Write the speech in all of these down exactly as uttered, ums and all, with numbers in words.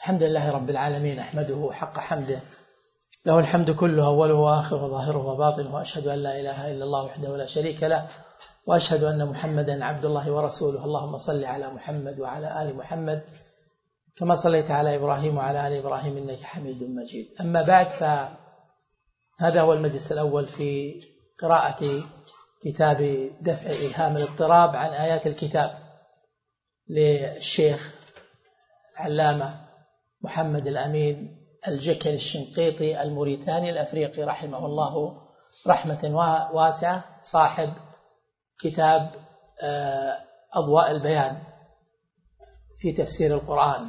الحمد لله رب العالمين، أحمده حق حمده، له الحمد كله أوله وآخره وظاهره وباطنه، وأشهد أن لا إله إلا الله وحده لا شريك له، وأشهد أن محمدا عبد الله ورسوله. اللهم صل على محمد وعلى آل محمد كما صليت على إبراهيم وعلى آل إبراهيم إنك حميد مجيد. أما بعد، فهذا هو المجلس الأول في قراءة كتاب دفع إيهام الاضطراب عن آيات الكتاب للشيخ العلامة محمد الأمين الجكني الشنقيطي الموريتاني الأفريقي رحمه الله رحمة واسعة، صاحب كتاب أضواء البيان في تفسير القرآن.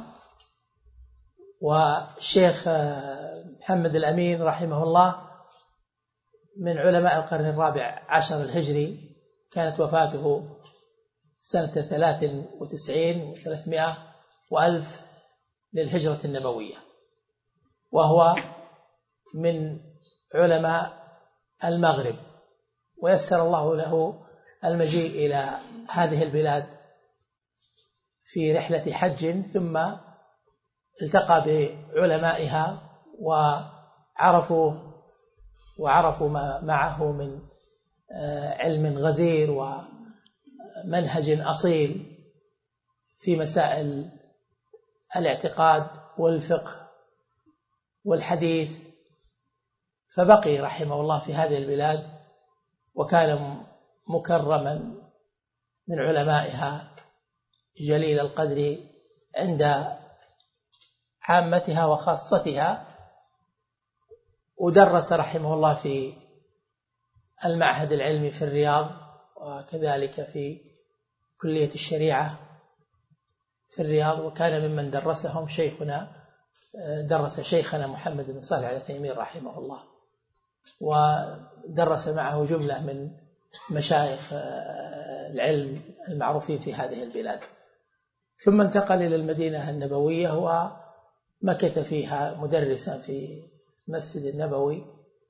والشيخ محمد الأمين رحمه الله من علماء القرن الرابع عشر الهجري، كانت وفاته سنة ثلاث وتسعين وثلاثمائة وألف للهجرة النبوية، وهو من علماء المغرب، ويسر الله له المجيء إلى هذه البلاد في رحلة حج، ثم التقى بعلمائها وعرفوا وعرفوا ما معه من علم غزير ومنهج أصيل في مسائل الاعتقاد والفقه والحديث، فبقي رحمه الله في هذه البلاد، وكان مكرما من علمائها جليل القدر عند عامتها وخاصتها. ودرس رحمه الله في المعهد العلمي في الرياض، وكذلك في كلية الشريعة في الرياض، وكان ممن درسهم شيخنا درس شيخنا محمد بن صالح العثيمين رحمه الله، ودرس معه جملة من مشايخ العلم المعروفين في هذه البلاد. ثم انتقل إلى المدينة النبوية، ومكث فيها مدرسا في المسجد النبوي،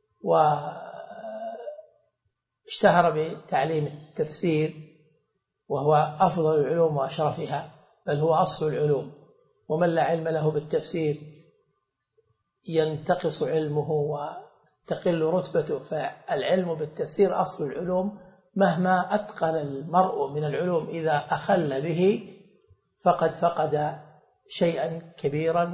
واشتهر بتعليم التفسير، وهو أفضل العلوم وأشرفها، بل هو أصل العلوم، ومن لا علم له بالتفسير ينتقص علمه وتقل رتبته. فالعلم بالتفسير أصل العلوم، مهما أتقن المرء من العلوم إذا أخل به فقد فقد شيئا كبيرا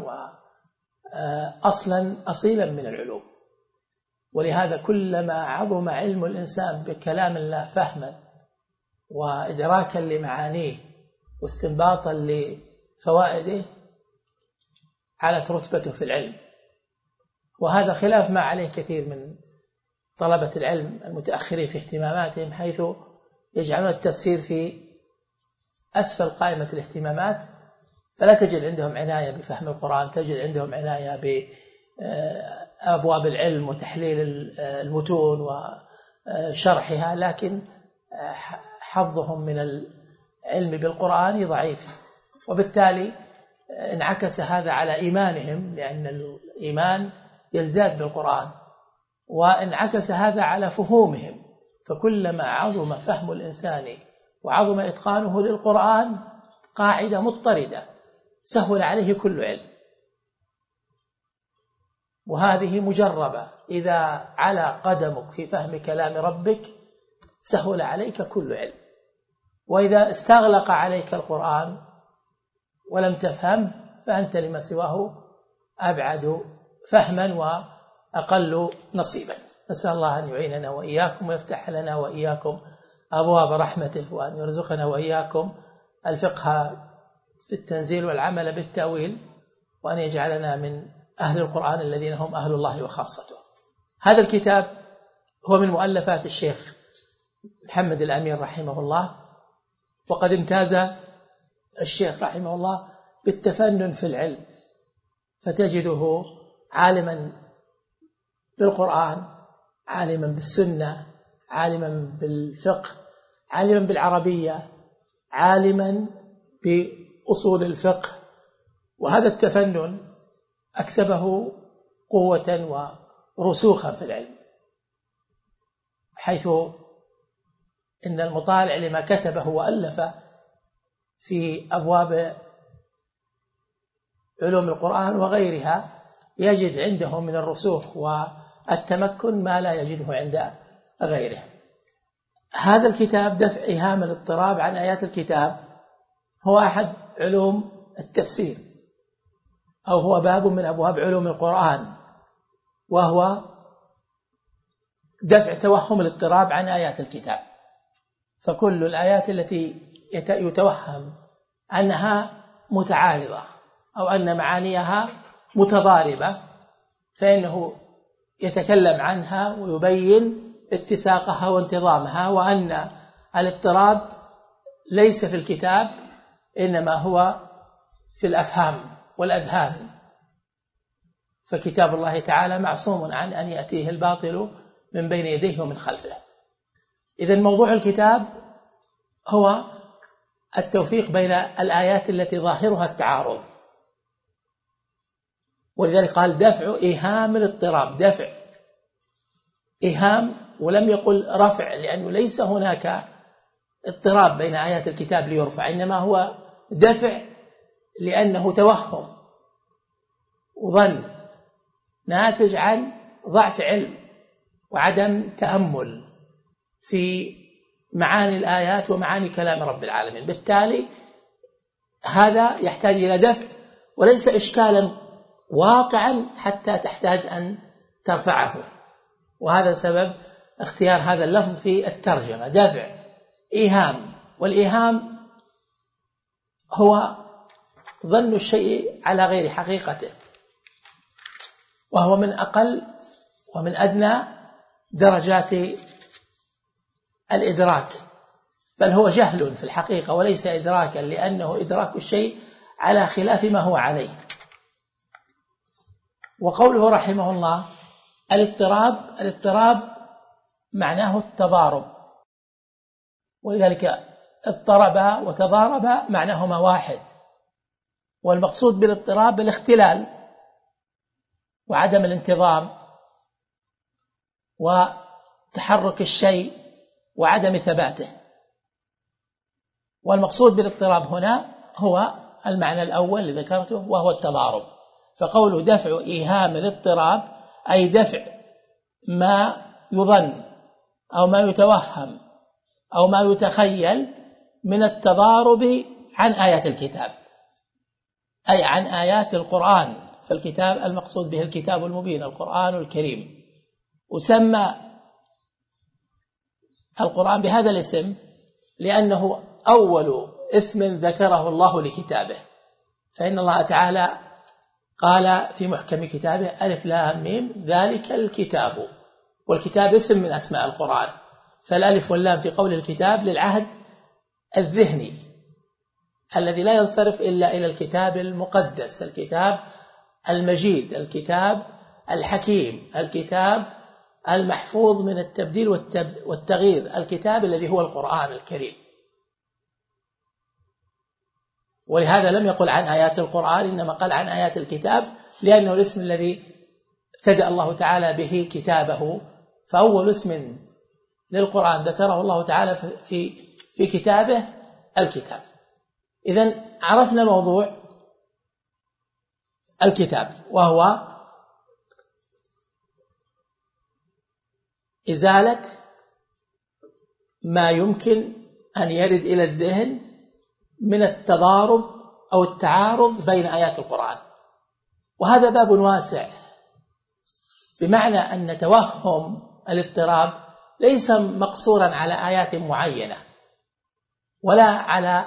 وأصلا أصيلا من العلوم. ولهذا كلما عظم علم الإنسان بكلام الله فهما وإدراكا لمعانيه واستنباطا لفوائده علت رتبته في العلم. وهذا خلاف ما عليه كثير من طلبة العلم المتأخرين في اهتماماتهم، حيث يجعلون التفسير في أسفل قائمة الاهتمامات، فلا تجد عندهم عناية بفهم القرآن، تجد عندهم عناية بأبواب العلم وتحليل المتون وشرحها، لكن حظهم من العلم بالقرآن ضعيف، وبالتالي انعكس هذا على إيمانهم، لأن الإيمان يزداد بالقرآن، وانعكس هذا على فهومهم. فكلما عظم فهم الإنسان وعظم إتقانه للقرآن قاعدة مضطردة سهل عليه كل علم، وهذه مجربة. إذا على قدمك في فهم كلام ربك سهل عليك كل علم، وإذا استغلق عليك القرآن ولم تفهم فأنت لما سواه أبعد فهما وأقل نصيبا. نسأل الله أن يعيننا وإياكم، ويفتح لنا وإياكم أبواب رحمته، وأن يرزقنا وإياكم الفقه في التنزيل والعمل بالتأويل، وأن يجعلنا من أهل القرآن الذين هم أهل الله وخاصته. هذا الكتاب هو من مؤلفات الشيخ محمد الأمين رحمه الله، وقد امتاز الشيخ رحمه الله بالتفنن في العلم، فتجده عالما بالقرآن، عالما بالسنة، عالما بالفقه، عالما بالعربية، عالما بأصول الفقه. وهذا التفنن أكسبه قوة ورسوخا في العلم، حيث إن المطالع لما كتبه وألف في أبواب علوم القرآن وغيرها يجد عنده من الرسوخ والتمكن ما لا يجده عند غيره. هذا الكتاب دفع إيهام الاضطراب عن آيات الكتاب هو أحد علوم التفسير، أو هو باب من أبواب علوم القرآن، وهو دفع توهم الاضطراب عن آيات الكتاب. فكل الآيات التي يتوهم أنها متعارضة أو أن معانيها متضاربة فإنه يتكلم عنها ويبين اتساقها وانتظامها، وأن الاضطراب ليس في الكتاب إنما هو في الأفهام والأذهان، فكتاب الله تعالى معصوم عن أن يأتيه الباطل من بين يديه ومن خلفه. إذن موضوع الكتاب هو التوفيق بين الآيات التي ظاهرها التعارض، ولذلك قال دفع إيهام الاضطراب، دفع إيهام ولم يقل رفع، لأنه ليس هناك اضطراب بين آيات الكتاب ليرفع، إنما هو دفع لأنه توهم وظن ناتج عن ضعف علم وعدم تأمل في معاني الآيات ومعاني كلام رب العالمين. بالتالي هذا يحتاج إلى دفع وليس إشكالا واقعا حتى تحتاج أن ترفعه، وهذا سبب اختيار هذا اللفظ في الترجمة، دفع إيهام. والإيهام هو ظن الشيء على غير حقيقته، وهو من أقل ومن أدنى درجات الإدراك، بل هو جهل في الحقيقة وليس إدراكا، لأنه إدراك الشيء على خلاف ما هو عليه. وقوله رحمه الله الاضطراب، الاضطراب معناه التضارب، ولذلك اضطرب وتضارب معناهما واحد، والمقصود بالاضطراب الاختلال وعدم الانتظام وتحرك الشيء وعدم ثباته. والمقصود بالاضطراب هنا هو المعنى الأول اللي ذكرته وهو التضارب. فقوله دفع إيهام الاضطراب أي دفع ما يظن أو ما يتوهم أو ما يتخيل من التضارب عن آيات الكتاب، أي عن آيات القرآن. فالكتاب المقصود به الكتاب المبين القرآن الكريم، وسمى القرآن بهذا الاسم لأنه أول اسم ذكره الله لكتابه، فإن الله تعالى قال في محكم كتابه ألف لام ميم ذلك الكتاب، والكتاب اسم من أسماء القرآن، فالألف واللام في قول الكتاب للعهد الذهني الذي لا ينصرف إلا إلى الكتاب المقدس، الكتاب المجيد، الكتاب الحكيم، الكتاب المحفوظ من التبديل والتغيير، الكتاب الذي هو القرآن الكريم. ولهذا لم يقل عن آيات القرآن، إنما قال عن آيات الكتاب، لأنه الاسم الذي ابتدأ الله تعالى به كتابه، فأول اسم للقرآن ذكره الله تعالى في في كتابه الكتاب. إذن عرفنا موضوع الكتاب، وهو إزالة ما يمكن أن يرد إلى الذهن من التضارب أو التعارض بين آيات القرآن. وهذا باب واسع، بمعنى أن توهم الاضطراب ليس مقصورا على آيات معينة ولا على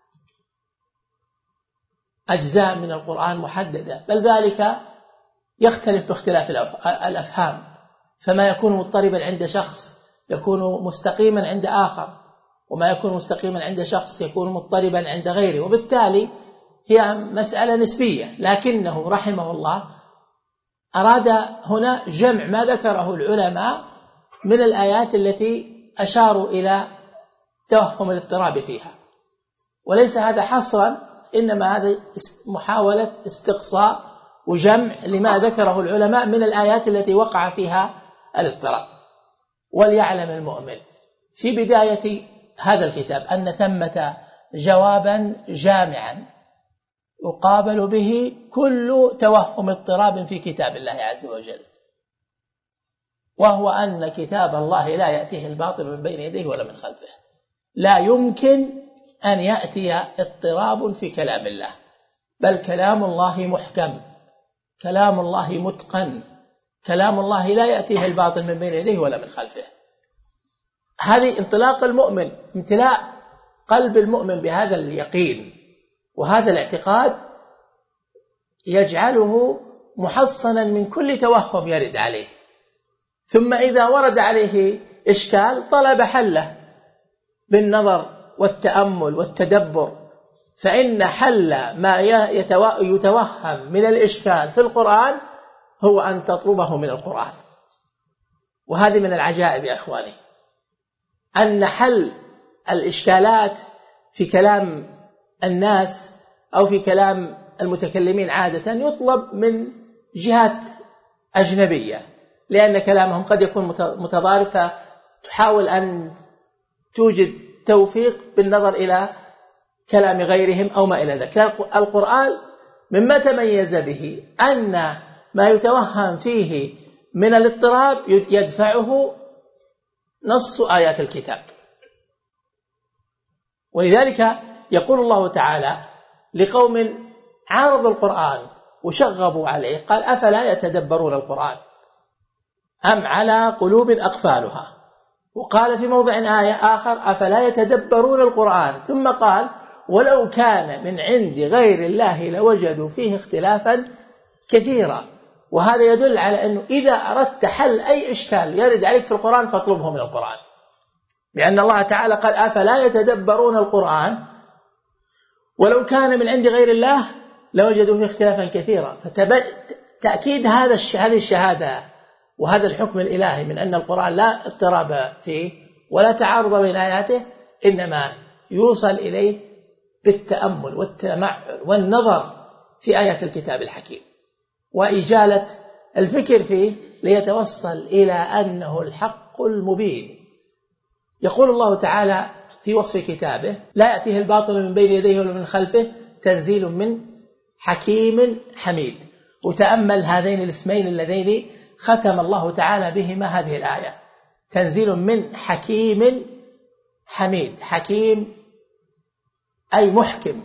أجزاء من القرآن محددة، بل ذلك يختلف باختلاف الأفهام، فما يكون مضطربا عند شخص يكون مستقيما عند آخر، وما يكون مستقيما عند شخص يكون مضطربا عند غيره، وبالتالي هي مسألة نسبية. لكنه رحمه الله أراد هنا جمع ما ذكره العلماء من الآيات التي أشاروا إلى توهم الاضطراب فيها، وليس هذا حصرا، إنما هذا محاولة استقصاء وجمع لما ذكره العلماء من الآيات التي وقع فيها الاضطراب. وليعلم المؤمن في بداية هذا الكتاب أن ثمة جوابا جامعا يقابل به كل توهم اضطراب في كتاب الله عز وجل، وهو أن كتاب الله لا يأتيه الباطل من بين يديه ولا من خلفه. لا يمكن أن يأتي اضطراب في كلام الله، بل كلام الله محكم، كلام الله متقن، كلام الله لا يأتيه الباطل من بين يديه ولا من خلفه. هذه انطلاق المؤمن، امتلاء قلب المؤمن بهذا اليقين وهذا الاعتقاد يجعله محصنا من كل توهم يرد عليه. ثم إذا ورد عليه إشكال طلب حله بالنظر والتأمل والتدبر، فإن حل ما يتوهم من الإشكال في القرآن هو أن تطلبه من القرآن. وهذه من العجائب يا أخواني، أن حل الإشكالات في كلام الناس أو في كلام المتكلمين عادة يطلب من جهات أجنبية، لأن كلامهم قد يكون متضارب، فتحاول أن توجد توفيق بالنظر إلى كلام غيرهم أو ما إلى ذلك. القرآن مما تميز به أن ما يتوهم فيه من الاضطراب يدفعه نص آيات الكتاب. ولذلك يقول الله تعالى لقوم عارضوا القرآن وشغبوا عليه، قال أفلا يتدبرون القرآن أم على قلوب أقفالها. وقال في موضع آية آخر أفلا يتدبرون القرآن، ثم قال ولو كان من عند غير الله لوجدوا فيه اختلافا كثيرا. وهذا يدل على أنه إذا أردت حل أي إشكال يرد عليك في القرآن فاطلبه من القرآن، لأن الله تعالى قال أفلا يتدبرون القرآن ولو كان من عند غير الله لوجدوا فيه اختلافا كثيرا. فتأكيد هذا هذه الشهادة وهذا الحكم الإلهي من أن القرآن لا اضطراب فيه ولا تعارض بين آياته، إنما يوصل إليه بالتأمل والتمعن والنظر في آيات الكتاب الحكيم وإجالة الفكر فيه ليتوصل إلى أنه الحق المبين. يقول الله تعالى في وصف كتابه لا يأتيه الباطل من بين يديه ولا من خلفه تنزيل من حكيم حميد. وتأمل هذين الاسمين اللذين ختم الله تعالى بهما هذه الآية، تنزيل من حكيم حميد. حكيم أي محكم،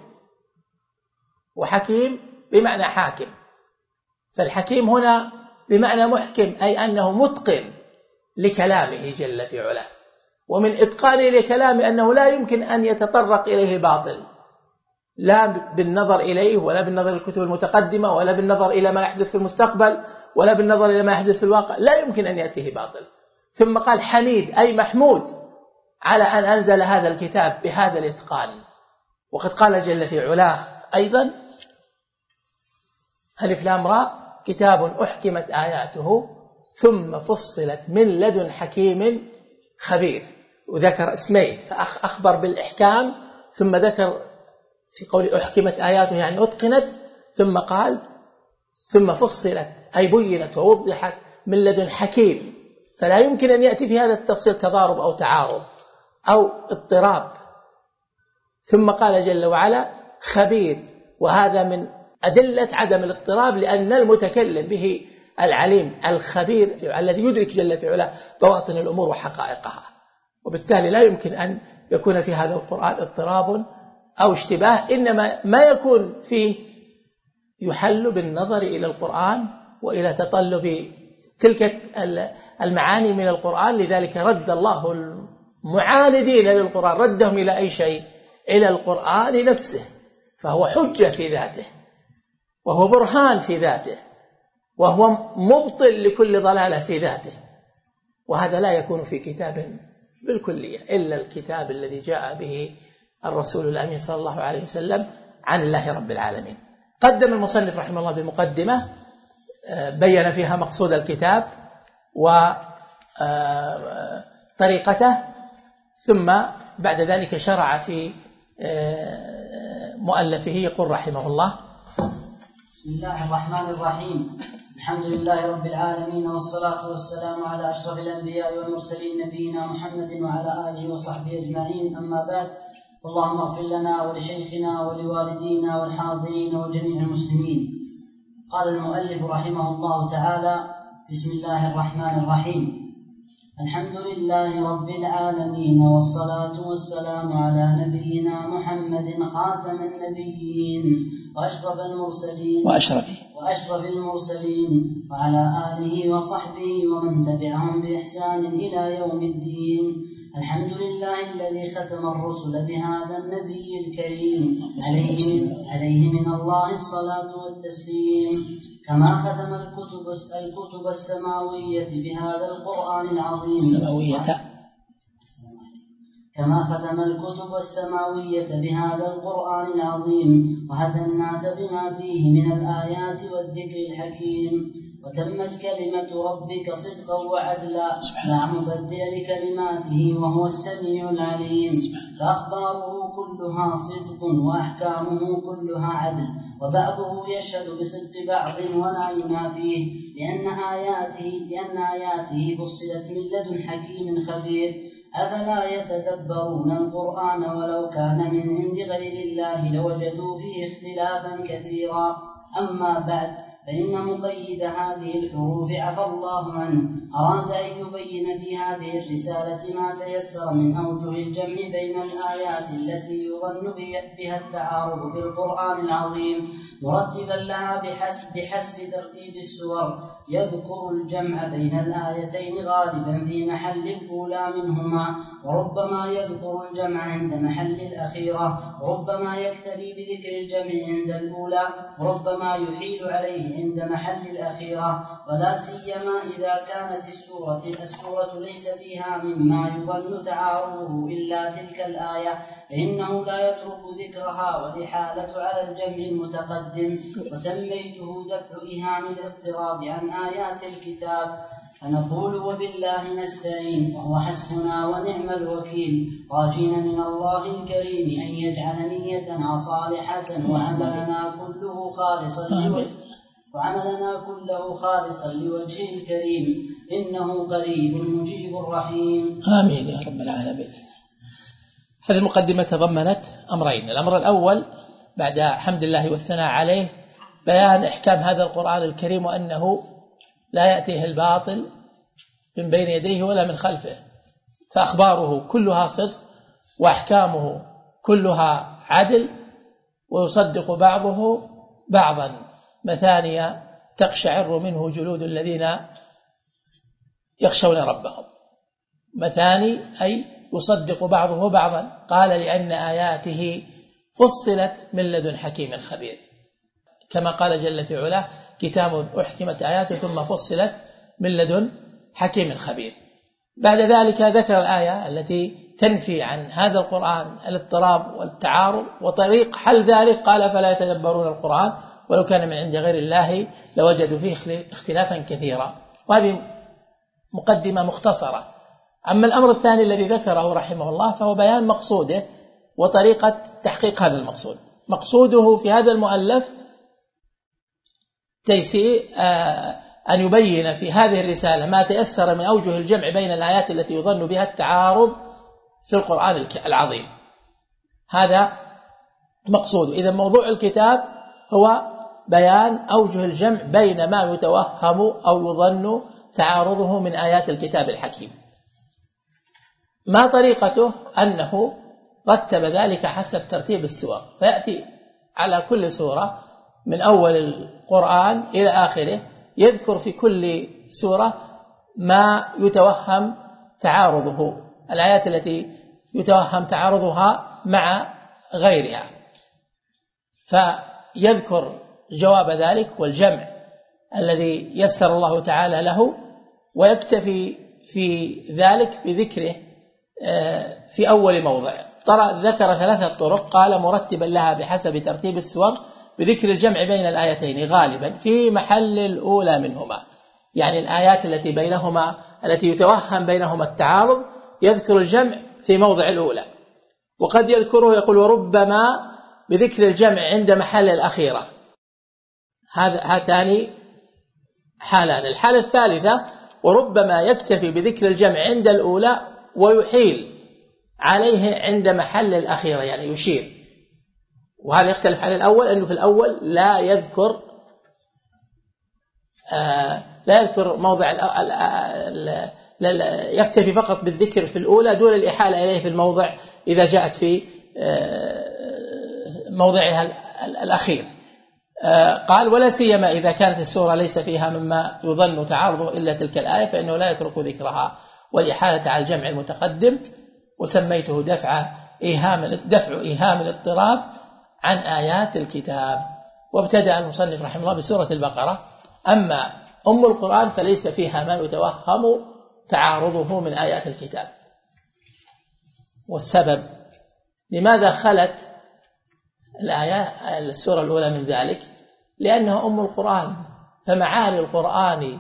وحكيم بمعنى حاكم، فالحكيم هنا بمعنى محكم أي أنه متقن لكلامه جل في علاه، ومن إتقانه لكلامه أنه لا يمكن أن يتطرق إليه باطل، لا بالنظر إليه ولا بالنظر إلى الكتب المتقدمة ولا بالنظر إلى ما يحدث في المستقبل ولا بالنظر إلى ما يحدث في الواقع، لا يمكن أن يأتيه باطل. ثم قال حميد أي محمود على أن أنزل هذا الكتاب بهذا الإتقان. وقد قال جل في علاه أيضا ألف لام راء كتاب أحكمت آياته ثم فصلت من لدن حكيم خبير. وذكر اسمين، فأخبر بالإحكام ثم ذكر في قول أحكمت آياته يعني أتقنت، ثم قال ثم فصلت أي بينت ووضحت من لدن حكيم. فلا يمكن أن يأتي في هذا التفصيل تضارب أو تعارض أو اضطراب. ثم قال جل وعلا خبير، وهذا من أدلة عدم الاضطراب، لأن المتكلم به العليم الخبير الذي يدرك جل في علاه بواطن الأمور وحقائقها، وبالتالي لا يمكن أن يكون في هذا القرآن اضطراب أو اشتباه، إنما ما يكون فيه يحل بالنظر إلى القرآن وإلى تطلب تلك المعاني من القرآن. لذلك رد الله المعاندين للقرآن ردهم إلى أي شيء؟ إلى القرآن نفسه، فهو حجة في ذاته وهو برهان في ذاته وهو مبطل لكل ضلالة في ذاته. وهذا لا يكون في كتاب بالكلية إلا الكتاب الذي جاء به الرسول الأمين صلى الله عليه وسلم عن الله رب العالمين. قدم المصنف رحمه الله بمقدمة بين فيها مقصود الكتاب وطريقته، ثم بعد ذلك شرع في مؤلفه يقول رحمه الله: بسم الله الرحمن الرحيم. الحمد لله رب العالمين، والصلاة والسلام على أشرف الأنبياء والمرسلين نبينا محمد وعلى آله وصحبه أجمعين، أما بعد. اللهم اغفر لنا ولشيخنا ولوالدينا والحاضرين وجميع المسلمين. قال المؤلف رحمه الله تعالى: بسم الله الرحمن الرحيم. الحمد لله رب العالمين، والصلاة والسلام على نبينا محمد خاتم النبيين وأشرف المرسلين وأشرف وأشرف المرسلين وعلى آله وصحبه ومن تبعهم بإحسان إلى يوم الدين. الحمد لله الذي ختم الرسل بهذا النبي الكريم عليه, عليه من الله الصلاة والتسليم، كما ختم الكتب, الكتب السماوية بهذا القرآن العظيم السماوية كما ختم الكتب السماوية بهذا القرآن العظيم وهدى الناس بما فيه من الآيات والذكر الحكيم. وتمت كلمة ربك صدقا وعدلا، لا مبدل لكلماته وهو السميع العليم. فأخباره كلها صدق وأحكامه كلها عدل، وبعضه يشهد بصدق بعض ولا ينافيه، لأن آياته, لأن آياته فصلت من لدن حكيم خبير. أفلا يتدبرون القرآن ولو كان من عند غير الله لوجدوا فيه اختلافا كثيرا. أما بعد، فإن مقيد هذه الحروف عفى الله عنه أراد أن يبين في هذه الرسالة ما تيسر من أوجه الجمع بين الآيات التي يظن بها التعارض في القرآن العظيم، مرتبا لها بحسب, بحسب ترتيب السور. يذكر الجمع بين الآيتين غالبا في محل الأولى منهما، وربما يذكر الجمع عند محل الأخيرة، وربما يكتفي بذكر الجمع عند الأولى، وربما يحيل عليه عند محل الأخيرة. ولا سيما إذا كانت السورة, السورة ليس فيها مما يظن تعارضه إلا تلك الآية، فإنه لا يترك ذكرها والإحالة على الجمع المتقدم. وسميته دفع إيهام الاضطراب عن آيات الكتاب. فنقول وبالله نستعين، وهو حسبنا ونعم الوكيل، راجين من الله الكريم أن يجعل نيتنا صالحة وعملنا كله خالصا لوجهه وعملنا كله خالصا لوجهه الكريم، إنه قريب مجيب رحيم. آمين يا رب العالمين. هذه المقدمة تضمنت أمرين. الأمر الأول بعد حمد الله والثناء عليه بيان إحكام هذا القرآن الكريم، وأنه لا يأتيه الباطل من بين يديه ولا من خلفه، فأخباره كلها صدق وأحكامه كلها عدل، ويصدق بعضه بعضا. مثانية تقشعر منه جلود الذين يخشون ربهم. مثاني أي يصدق بعضه بعضا. قال لأن آياته فصلت من لدن حكيم خبير، كما قال جل في علاه: كتاب أحكمت آياته ثم فصلت من لدن حكيم خبير. بعد ذلك ذكر الآية التي تنفي عن هذا القرآن الاضطراب والتعارض وطريق حل ذلك. قال: فلا يتدبرون القرآن ولو كان من عند غير الله لوجدوا فيه اختلافا كثيرا. وهذه مقدمة مختصرة. أما الأمر الثاني الذي ذكره رحمه الله فهو بيان مقصوده وطريقة تحقيق هذا المقصود. مقصوده في هذا المؤلف تيسير أن يبين في هذه الرسالة ما تيسر من أوجه الجمع بين الآيات التي يظن بها التعارض في القرآن العظيم. هذا مقصوده. إذا موضوع الكتاب هو بيان أوجه الجمع بين ما يتوهم أو يظن تعارضه من آيات الكتاب الحكيم. ما طريقته؟ أنه رتب ذلك حسب ترتيب السور، فيأتي على كل سورة من أول القرآن إلى آخره يذكر في كل سورة ما يتوهم تعارضه، الآيات التي يتوهم تعارضها مع غيرها، فيذكر جواب ذلك والجمع الذي يسر الله تعالى له، ويكتفي في ذلك بذكره في أول موضع. ترى ذكر ثلاثة طرق، قال مرتبا لها بحسب ترتيب السور بذكر الجمع بين الآيتين غالبا في محل الأولى منهما، يعني الآيات التي بينهما التي يتوهم بينهما التعارض يذكر الجمع في موضع الأولى، وقد يذكره يقول وربما بذكر الجمع عند محل الأخيرة. هذا هاتان حالان. الحالة الثالثة وربما يكتفي بذكر الجمع عند الأولى ويحيل عليه عند محل الأخيرة، يعني يشير. وهذا يختلف عن الأول، أنه في الأول لا يذكر آه لا يذكر موضع ال ال ال يكتفي فقط بالذكر في الأولى دون الإحالة إليه في الموضع إذا جاءت في آه موضعها الأخير. آه قال: ولا سيما إذا كانت السورة ليس فيها مما يظن تعارضه إلا تلك الآية، فإنه لا يترك ذكرها والإحالة على الجمع المتقدم. وسميته دفع إيهام دفع إيهام الاضطراب عن آيات الكتاب. وابتدأ المصنف رحمه الله بسورة البقرة. أما أم القرآن فليس فيها ما يتوهم تعارضه من آيات الكتاب. والسبب لماذا خلت الآية السورة الأولى من ذلك؟ لأنها أم القرآن، فمعاني القرآن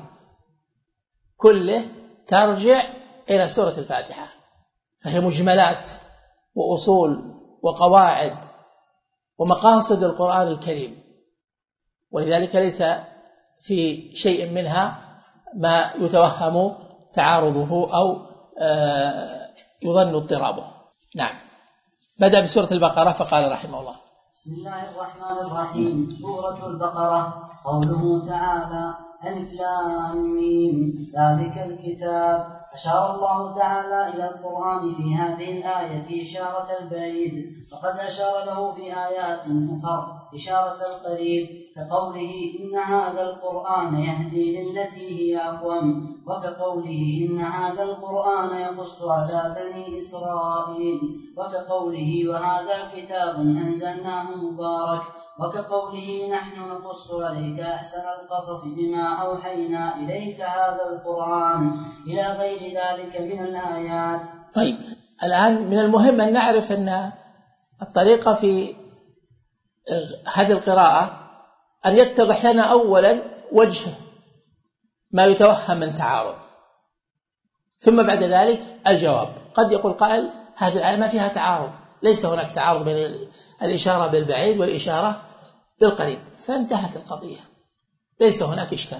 كله ترجع إلى سورة الفاتحة، فهي مجملات وأصول وقواعد ومقاصد القرآن الكريم، ولذلك ليس في شيء منها ما يتوهم تعارضه أو يظن اضطرابه. نعم. بدأ بسورة البقرة فقال رحمه الله: بسم الله الرحمن الرحيم. سورة البقرة. قوله تعالى: ألف لام ميم ذلك الكتاب. أشار الله تعالى إلى القرآن في هذه الآية إشارة البعيد، فقد أشار له في آيات أخرى إشارة القريب، كقوله: إن هذا القرآن يهدي للتي هي أقوم، وكقوله: إن هذا القرآن يقص على بني إسرائيل، وكقوله: وهذا كتاب أنزلناه مبارك، وكقوله: نحن نقص عليك أحسن القصص بما أوحينا إليك هذا القرآن، إلى غير ذلك من الآيات. طيب، الآن من المهم أن نعرف أن الطريقة في هذه القراءة أن يتضح لنا أولا وجه ما يتوهم من تعارض، ثم بعد ذلك الجواب. قد يقول قائل: هذه الآية ما فيها تعارض، ليس هناك تعارض بين الإشارة بالبعيد والإشارة بالقريب، فانتهت القضية، ليس هناك إشكال.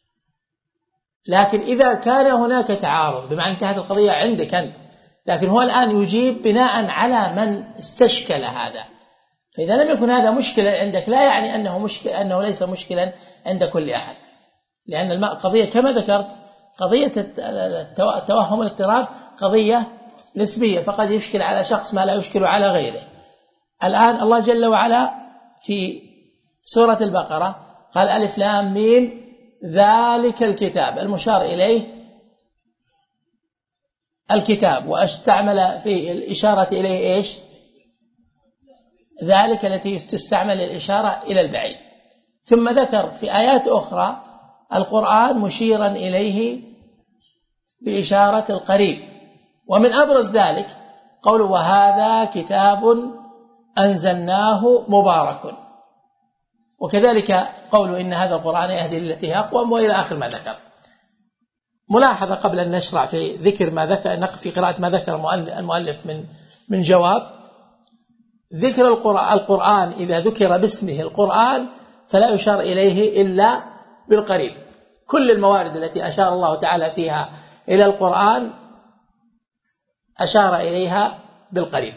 لكن إذا كان هناك تعارض بمعنى انتهت القضية عندك أنت، لكن هو الآن يجيب بناء على من استشكل هذا، فإذا لم يكن هذا مشكلة عندك لا يعني أنه, مشكل أنه ليس مشكلا عند كل أحد، لأن القضية كما ذكرت قضية التوهم والاضطراب قضية نسبية، فقد يشكل على شخص ما لا يشكل على غيره. الآن الله جل وعلا في سورة البقرة قال: ألف لام ميم ذلك الكتاب، المشار إليه الكتاب، واستعمل في الإشارة إليه إيش؟ ذلك التي تستعمل الإشارة إلى البعيد. ثم ذكر في آيات أخرى القرآن مشيرا إليه بإشارة القريب، ومن أبرز ذلك قوله: وهذا كتاب أنزلناه مبارك، وكذلك قوله: إن هذا القرآن يهدي للتي هي أقوم، وإلى آخر ما ذكر. ملاحظة قبل أن نشرع في ذكر ما ذكر في قراءة ما ذكر المؤلف من من جواب: ذكر القرآن إذا ذكر باسمه القرآن فلا يشار إليه إلا بالقريب. كل الموارد التي أشار الله تعالى فيها إلى القرآن أشار إليها بالقريب.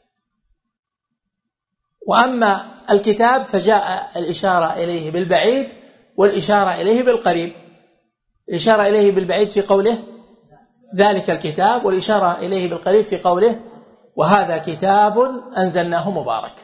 وأما الكتاب فجاء الإشارة إليه بالبعيد والإشارة إليه بالقريب. الإشارة إليه بالبعيد في قوله ذلك الكتاب، والإشارة إليه بالقريب في قوله وهذا كتاب أنزلناه مبارك.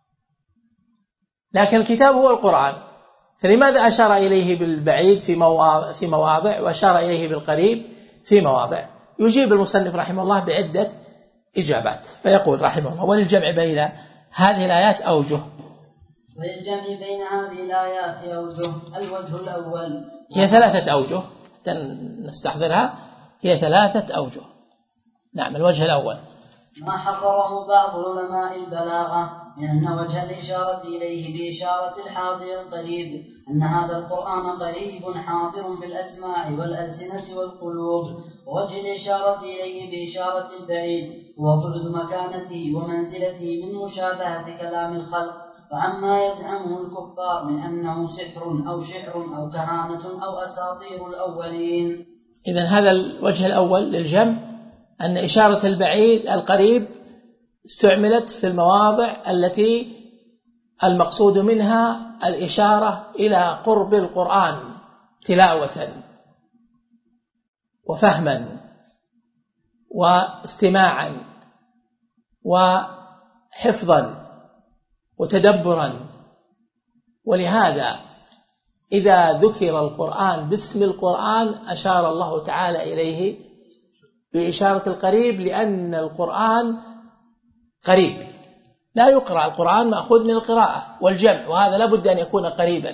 لكن الكتاب هو القرآن، فلماذا أشار إليه بالبعيد في مواضع, في مواضع وأشار إليه بالقريب في مواضع؟ يجيب المصنف رحمه الله بعدة إجابات، فيقول رحمه الله: وللجمع بين هذه الآيات أوجه. وللجمع بين هذه الآيات أوجه. الوجه الأول، هي ثلاثة أوجه نستحضرها، هي ثلاثة أوجه. نعم. الوجه الأول ما حرره بعض علماء البلاغة من أن وجه الإشارة إليه بإشارة الحاضر القريب أن هذا القرآن قريب حاضر في الأسماع والألسنة والقلوب، ووجه الإشارة إليه بإشارة البعيد هو بعد مكانته ومنزلته من مشابهة كلام الخلق، وعما يزعمه الكفار من أنه سحر أو شعر أو كهانة أو أساطير الأولين. إذن هذا الوجه الأول للجمع أن إشارة البعيد القريب استعملت في المواضع التي المقصود منها الإشارة إلى قرب القرآن تلاوة وفهما واستماعا وحفظا وتدبرا. ولهذا إذا ذكر القرآن باسم القرآن أشار الله تعالى إليه بإشارة القريب، لأن القرآن قريب، لا يقرأ القرآن مأخوذ من القراءة والجمع، وهذا لا بد أن يكون قريبا.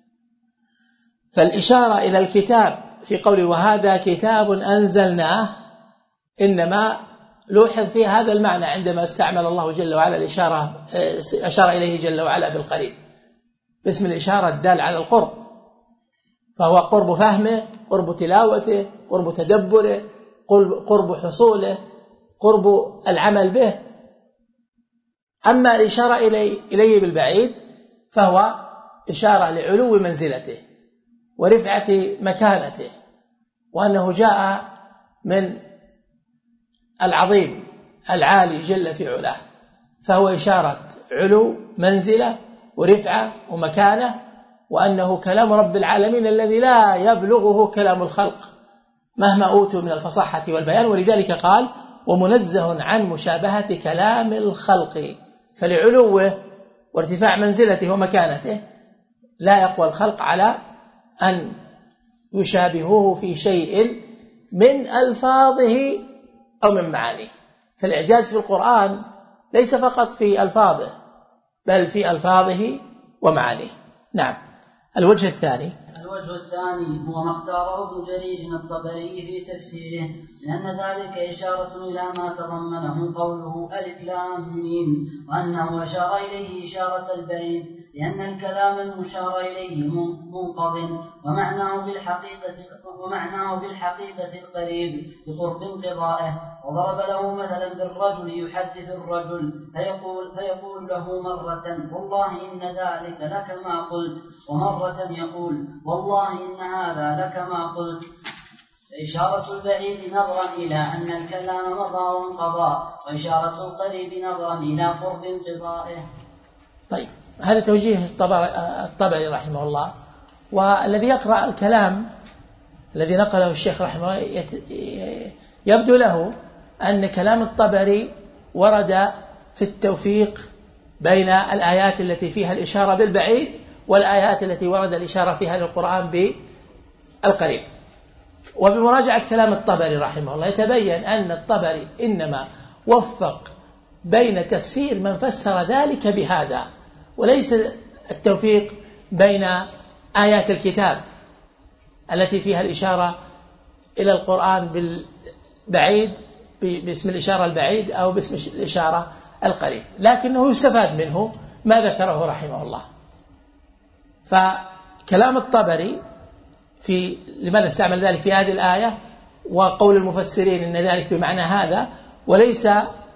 فالإشارة إلى الكتاب في قوله وهذا كتاب أنزلناه إنما لوحظ في هذا المعنى عندما استعمل الله جل وعلا الإشارة، أشار إليه جل وعلا بالقريب باسم الإشارة الدال على القرب، فهو قرب فهمه، قرب تلاوته، قرب تدبره، قرب حصوله، قرب العمل به. أما الإشارة إليه, إليه بالبعيد فهو إشارة لعلو منزلته ورفعة مكانته، وأنه جاء من العظيم العالي جل في علاه، فهو إشارة علو منزلة ورفعة ومكانة، وأنه كلام رب العالمين الذي لا يبلغه كلام الخلق مهما أوتوا من الفصاحة والبيان. ولذلك قال ومنزه عن مشابهة كلام الخلق، فلعلوه وارتفاع منزلته ومكانته لا يقوى الخلق على أن يشابهوه في شيء من ألفاظه أو من معانيه. فالإعجاز في القرآن ليس فقط في ألفاظه بل في ألفاظه ومعانيه. نعم. الوجه الثاني الوجه الثاني هو ما اختاره ابن جرير الطبري في تفسيره، لأن ذلك إشارة إلى ما تضمنه قوله ألف لام ميم، وأنه أشار إليه إشارة البعيد، لأن الكلام المشار إليه منقض، ومعناه بالحقيقة ومعناه بالحقيقة القريب بقرب انقضائه. وضرب له مثلا بالرجل يحدث الرجل فيقول, فيقول له مرة والله إن ذلك لك ما قلت، ومرة يقول والله إن هذا لك ما قلت. إشارة البعيد نظرا إلى أن الكلام مضى وانقضى، وإشارة القريب نظرا إلى قرب انقضائه. طيب، هذا توجيه الطبري رحمه الله. والذي يقرأ الكلام الذي نقله الشيخ رحمه الله يبدو له أن كلام الطبري ورد في التوفيق بين الآيات التي فيها الإشارة بالبعيد والآيات التي ورد الإشارة فيها للقرآن بالقريب. وبمراجعة كلام الطبري رحمه الله يتبين أن الطبري إنما وفق بين تفسير من فسر ذلك بهذا، وليس التوفيق بين آيات الكتاب التي فيها الإشارة إلى القرآن بالبعيد باسم الإشارة البعيد أو باسم الإشارة القريب، لكنه يستفاد منه ما ذكره رحمه الله. فكلام الطبري في لماذا استعمل ذلك في هذه الآية، وقول المفسرين إن ذلك بمعنى هذا، وليس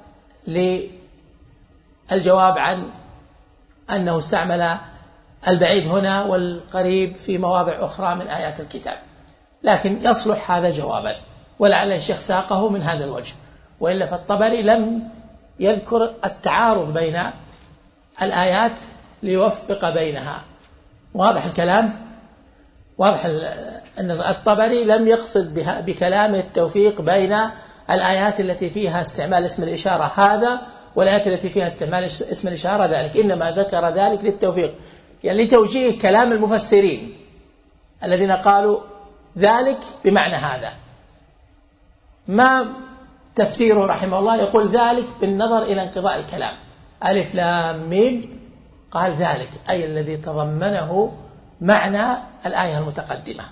للجواب عن أنه استعمل البعيد هنا والقريب في مواضع أخرى من آيات الكتاب، لكن يصلح هذا جوابا، ولعل الشيخ ساقه من هذا الوجه. وإلا فالطبري لم يذكر التعارض بين الآيات ليوفق بينها. واضح الكلام؟ واضح أن الطبري لم يقصد بكلامه التوفيق بين الآيات التي فيها استعمال اسم الإشارة هذا والآيات التي فيها استعمال اسم الإشارة ذلك، إنما ذكر ذلك للتوفيق، يعني لتوجيه كلام المفسرين الذين قالوا ذلك بمعنى هذا. ما تفسيره رحمه الله يقول ذلك بالنظر إلى انقضاء الكلام، ألف لام ميم، قال ذلك أي الذي تضمنه معنى الآية المتقدمة،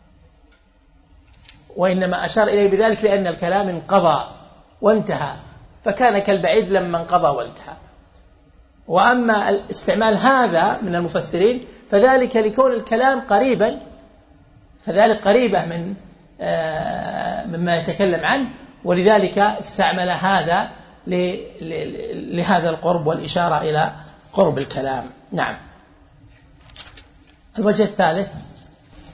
وإنما أشار إليه بذلك لأن الكلام انقضى وانتهى، فكان كالبعيد لما انقضى وانتهى. وأما الاستعمال هذا من المفسرين فذلك لكون الكلام قريبا، فذلك قريبة من مما يتكلم عنه، ولذلك استعمل هذا لهذا القرب والإشارة إلى قرب الكلام. نعم. الوجه الثالث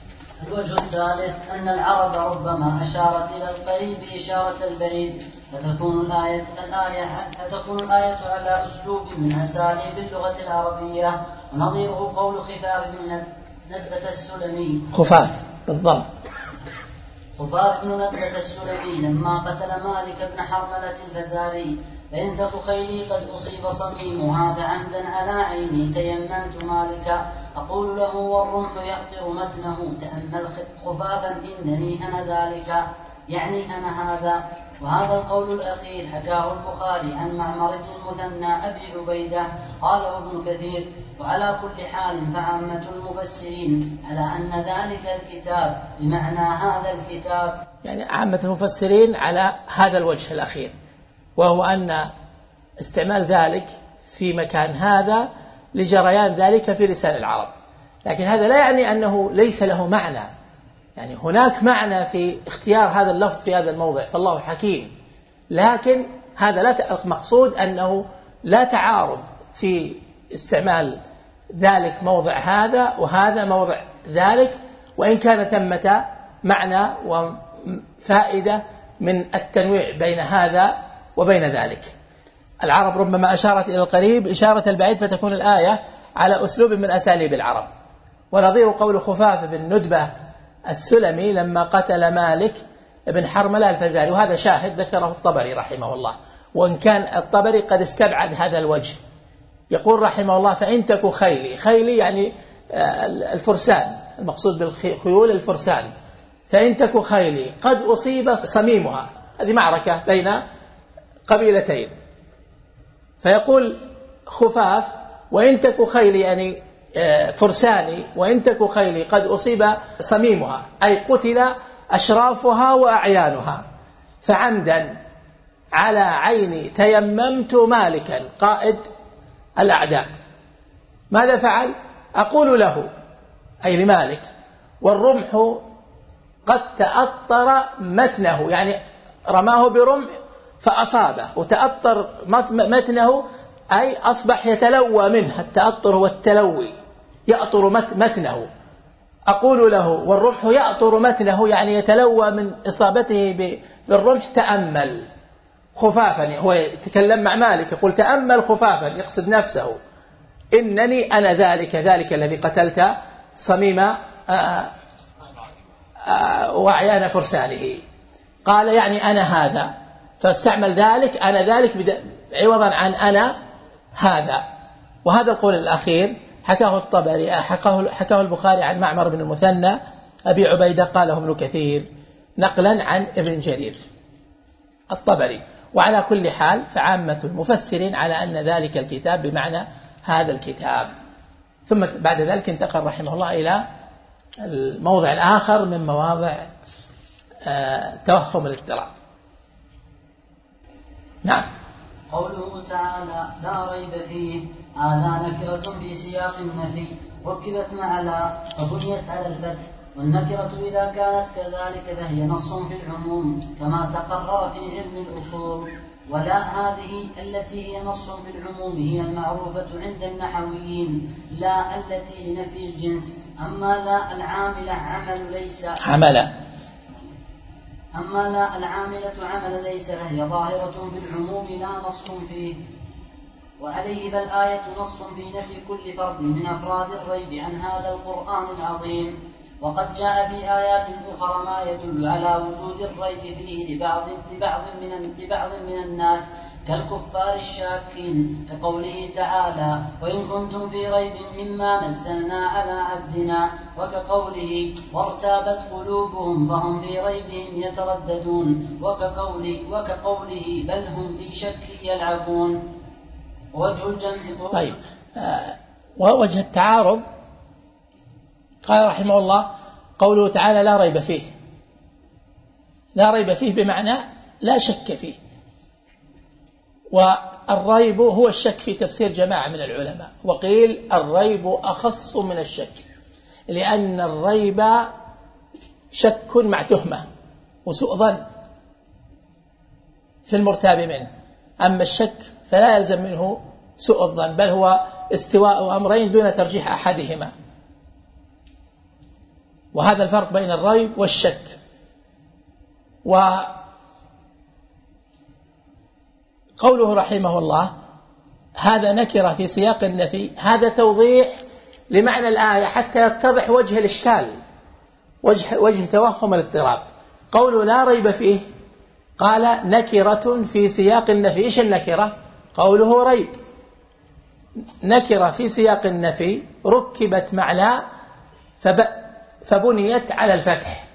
الوجه الثالث أن العرب ربما أشارت إلى القريب إشارة البعيد، فتكون الآية, الآية, فتكون الآية على أسلوب من أساليب اللغة العربية، ونظيره قول خفاف بن ندبة السلمي خفاف بالضم خفاف بن ندبة السلمي لما قتل مالك بن حرملة الفزاري: فإن تك خيلي قد أصيب صميمها فعمدا على عيني تيممت مالكا، أقول له والرمح يأطر متنه تأمل خفافا إنني أنا ذلك، يعني أنا هذا. وهذا القول الأخير حكاه البخاري عن معمر بن المثنى أبي عبيدة قاله ابن كثير. وعلى كل حال فعامة المفسرين على أن ذلك الكتاب بمعنى هذا الكتاب، يعني عامة المفسرين على هذا الوجه الأخير، وهو أن استعمال ذلك في مكان هذا لجريان ذلك في لسان العرب، لكن هذا لا يعني أنه ليس له معنى، يعني هناك معنى في اختيار هذا اللفظ في هذا الموضع، فالله حكيم، لكن هذا لا المقصود أنه لا تعارض في استعمال ذلك موضع هذا وهذا موضع ذلك، وإن كان ثمة معنى وفائدة من التنويع بين هذا وبين ذلك. العرب ربما أشارت إلى القريب إشارة البعيد، فتكون الآية على أسلوب من أساليب العرب. ونظير قول خفاف بن ندبة السلمي لما قتل مالك بن حرملة الفزاري، وهذا شاهد ذكره الطبري رحمه الله، وإن كان الطبري قد استبعد هذا الوجه. يقول رحمه الله: فإن تك خيلي، خيلي يعني الفرسان، المقصود بالخيول الفرسان، فإن تك خيلي قد أصيب صميمها، هذه معركة بين قبيلتين، فيقول خفاف: وإن تك خيلي يعني فرساني، وإن تك خيلي قد أصيب صميمها، أي قتل أشرافها وأعيانها، فعمدا على عيني تيممت مالكا قائد الأعداء. ماذا فعل؟ أقول له أي لمالك: والرمح قد تأطر متنه، يعني رماه برمح فأصابه وتأطر متنه، أي أصبح يتلوى منه، التأطر والتلوي، يأطر متنه. أقول له والرمح يأطر متنه، يعني يتلوى من إصابته بالرمح. تأمل خفافا، هو يتكلم مع مالك يقول: تأمل خفافا، يقصد نفسه، إنني أنا ذلك ذلك الذي قتلت صميم وعيان فرسانه. قال يعني أنا هذا، فاستعمل ذلك أنا ذلك عوضا عن أنا هذا. وهذا القول الأخير حكاه الطبري حكاه, حكاه البخاري عن معمر بن المثنى أبي عبيدة قاله ابن كثير نقلا عن ابن جرير الطبري. وعلى كل حال فعامة المفسرين على أن ذلك الكتاب بمعنى هذا الكتاب. ثم بعد ذلك انتقل رحمه الله إلى الموضع الآخر من مواضع توهم الاضطراب. نعم. قوله تعالى: لا ريب فيه، هذا نكرة في سياق النفي ركبت مع لا فبنيت على الفتح، والنكرة إذا كانت كذلك فهي نص في العموم كما تقرر في علم الأصول. ولا هذه التي هي نص في العموم هي المعروفة عند النحويين، لا التي لنفي الجنس. أما لا العاملة عمل ليس عمل أما لا العاملة عمل ليس فهي ظاهرة في العموم لا نص فيه. وعليه فالآية نص في نفي كل فرد من أفراد الريب عن هذا القرآن العظيم. وقد جاء في آيات أخرى ما يدل على وجود الريب فيه لبعض, لبعض, من, لبعض من الناس كالكفار الشاكين، كقوله تعالى: وإن كنتم في ريب مما نزلنا على عبدنا، وكقوله: وارتابت قلوبهم فهم في ريبهم يترددون، وكقوله, وكقوله بل هم في شك يلعبون. وجه الجمع. طيب، آه ووجه التعارض قال رحمه الله قوله تعالى: لا ريب فيه. لا ريب فيه بمعنى لا شك فيه، والريب هو الشك في تفسير جماعة من العلماء، وقيل الريب أخص من الشك، لأن الريب شك مع تهمة وسوء ظن في المرتاب منه، أما الشك فلا يلزم منه سوء الظن، بل هو استواء أمرين دون ترجيح أحدهما. وهذا الفرق بين الريب والشك. وقوله رحمه الله هذا نكرة في سياق النفي، هذا توضيح لمعنى الآية حتى يتضح وجه الإشكال، وجه, وجه توهم الاضطراب. قوله لا ريب فيه قال نكرة في سياق النفي. إيش النكرة؟ قوله ريب، نكرة في سياق النفي ركبت مع لا فبنيت على الفتح،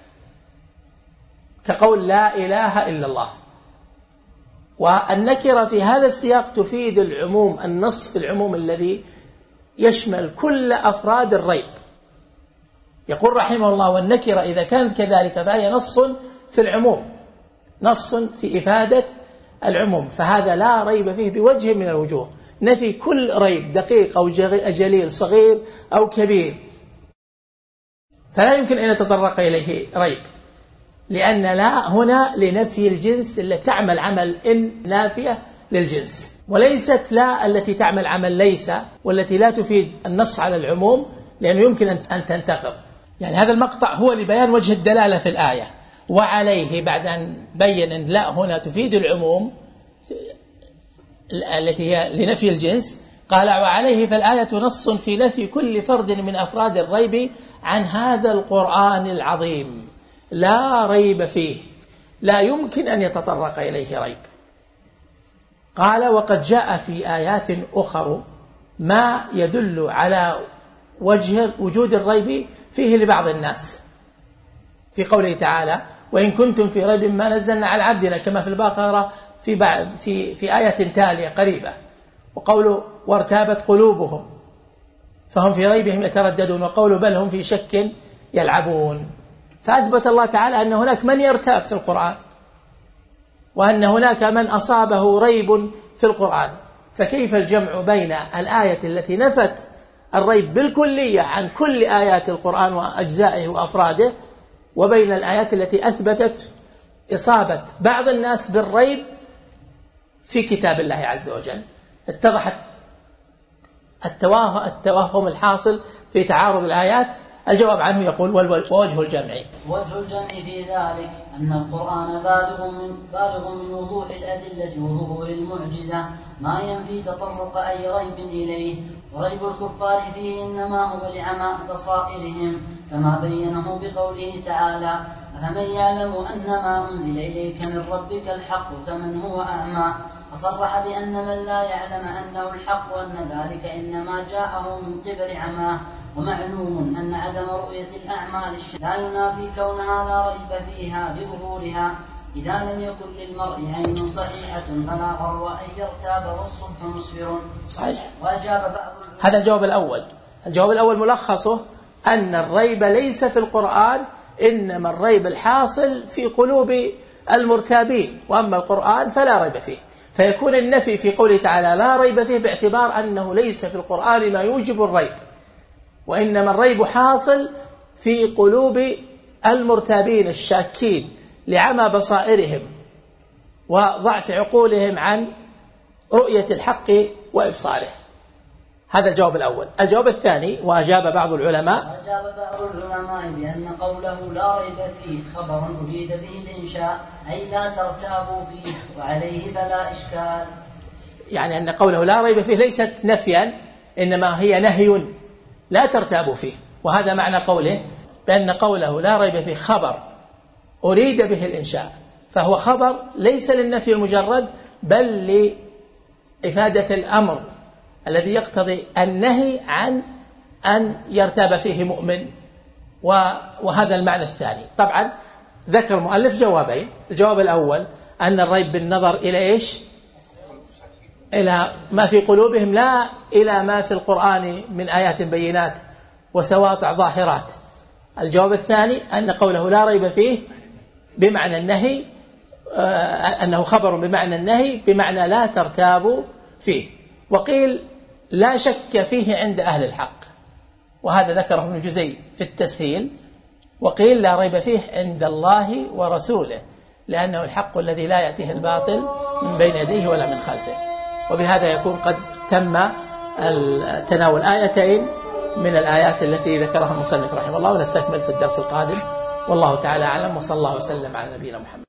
كقول لا إله إلا الله. والنكرة في هذا السياق تفيد العموم، النص في العموم الذي يشمل كل أفراد الريب. يقول رحمه الله والنكرة إذا كانت كذلك فهي نص في العموم، نص في إفادة العموم، فهذا لا ريب فيه بوجه من الوجوه، نفي كل ريب دقيق أو جليل، صغير أو كبير، فلا يمكن أن يتطرق إليه ريب، لأن لا هنا لنفي الجنس التي تعمل عمل إن نافية للجنس، وليست لا التي تعمل عمل ليس، والتي لا تفيد النص على العموم لأنه يمكن أن تنتقض. يعني هذا المقطع هو لبيان وجه الدلالة في الآية. وعليه بعد أن بين أن لا هنا تفيد العموم التي هي لنفي الجنس، قال وعليه فالآية نص في نفي كل فرد من أفراد الريب عن هذا القرآن العظيم لا ريب فيه، لا يمكن أن يتطرق إليه ريب. قال وقد جاء في آيات أخر ما يدل على وجه وجود الريب فيه لبعض الناس، في قوله تعالى وإن كنتم في ريب ما نزلنا على عبدنا، كما في البقرة في بعض في في آية تالية قريبة. وقوله وارتابت قلوبهم فهم في ريبهم يترددون، وقوله بل هم في شك يلعبون. فأثبت الله تعالى أن هناك من يرتاب في القرآن، وأن هناك من أصابه ريب في القرآن. فكيف الجمع بين الآية التي نفت الريب بالكلية عن كل آيات القرآن وأجزائه وأفراده، وبين الآيات التي أثبتت إصابة بعض الناس بالريب في كتاب الله عز وجل؟ اتضحت التوهم الحاصل في تعارض الآيات. الجواب عنه يقول ووجه الجمع وجه الجمع في ذلك أن القرآن بالغ من, بالغ من وضوح الأدلة وظهور المعجزة ما ينفي تطرق أي ريب إليه، وريب الكفار فيه إنما هو لعمى بصائرهم، كما بينه بقوله تعالى أفمن يعلم أن ما أنزل إليك من ربك الحق كمن هو أعمى، فصرح بأن من لا يعلم أنه الحق وأن ذلك إنما جاءه من قبل عماه. ومعلوم أن عدم رؤية الأعمال لا ينافي كونها لا ريب فيها لظهورها، إذا لم يكن للمرء عين صحيحة فلا غر أن يرتاب والصبح مسفر. صحيح. وأجاب بعض هذا الجواب الأول. الجواب الأول ملخصه أن الريب ليس في القرآن، إنما الريب الحاصل في قلوب المرتابين، وأما القرآن فلا ريب فيه. فيكون النفي في قوله تعالى لا ريب فيه باعتبار أنه ليس في القرآن ما يوجب الريب، وإنما الريب حاصل في قلوب المرتابين الشاكين لعمى بصائرهم وضعف عقولهم عن رؤية الحق وإبصاره. هذا الجواب الأول. الجواب الثاني وأجاب بعض العلماء أجاب بعض العلماء بأن قوله لا ريب فيه خبر أجيد به الإنشاء، أي لا ترتابوا فيه، وعليه فلا إشكال. يعني أن قوله لا ريب فيه ليست نفيا، إنما هي نهي لا ترتابوا فيه. وهذا معنى قوله بأن قوله لا ريب فيه خبر أريد به الإنشاء، فهو خبر ليس للنفي المجرد بل لإفادة الأمر الذي يقتضي النهي عن أن يرتاب فيه مؤمن. وهذا المعنى الثاني. طبعا ذكر المؤلف جوابين. الجواب الأول أن الريب بالنظر إلى إيش؟ إلى ما في قلوبهم، لا إلى ما في القرآن من آيات بينات وسواطع ظاهرات. الجواب الثاني أن قوله لا ريب فيه بمعنى النهي، أنه خبر بمعنى النهي بمعنى لا ترتابوا فيه. وقيل لا شك فيه عند أهل الحق، وهذا ذكره ابن جزي في التسهيل. وقيل لا ريب فيه عند الله ورسوله، لأنه الحق الذي لا يأتيه الباطل من بين يديه ولا من خلفه. وبهذا يكون قد تم تناول آيتين من الآيات التي ذكرها المصنف رحمه الله، ونستكمل في الدرس القادم. والله تعالى أعلم، وصلى الله وسلم على نبينا محمد.